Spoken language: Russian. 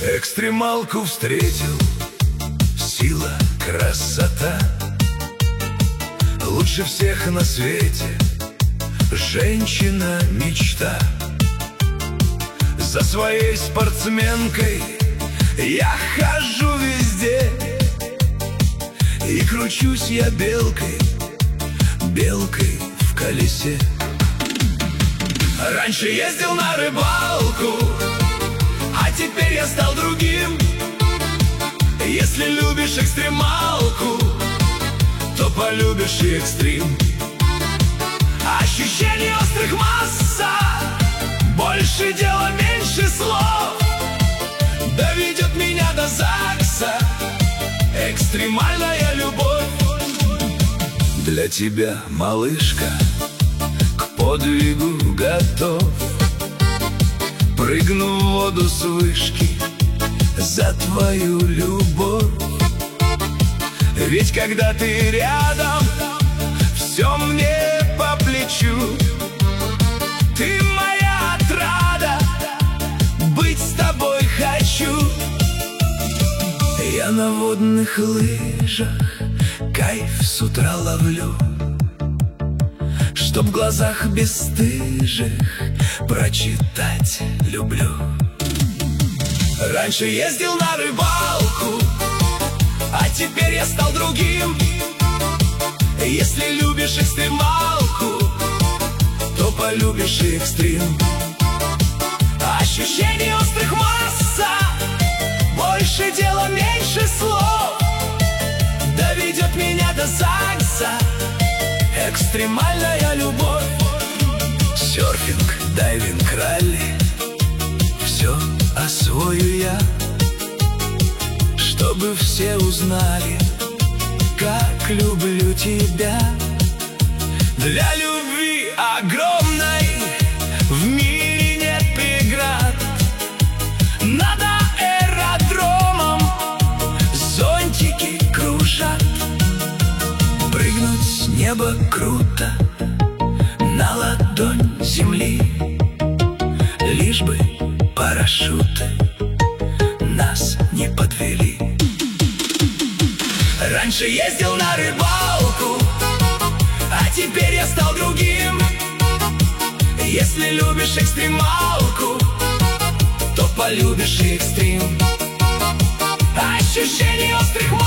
Экстремалку встретил, сила, красота. Лучше всех на свете женщина-мечта. За своей спортсменкой я хожу везде, и кручусь я белкой, белкой в колесе. Раньше ездил на рыбалку, а теперь я стал другим. Если любишь экстремалку, то полюбишь и экстрим. Ощущений острых масса, больше дела, меньше слов. Доведет меня до ЗАГСа экстремальная любовь. Для тебя, малышка, к подвигу готов. Прыгну в воду с вышки за твою любовь. Ведь когда ты рядом, все мне по плечу. Ты моя отрада, быть с тобой хочу. Я на водных лыжах кайф с утра ловлю, чтоб в глазах бесстыжих прочитать люблю. Раньше ездил на рыбалку, а теперь я стал другим. Если любишь экстремалку, то полюбишь и экстрим. Ощущений острых масса, больше дела, меньше слов. Доведет меня до ЗАГСа экстремальная любовь. Серфинг, дайвинг, ралли, все освою я, чтобы все узнали, как люблю тебя. Для любви огромной в мире нет преград. Над аэродромом зонтики кружат. Прыгнуть с неба круто на ладонь земли, лишь бы парашюты нас не подвели. Раньше ездил на рыбалку, а теперь я стал другим. Если любишь экстремалку, то полюбишь и экстрим. Ощущений острых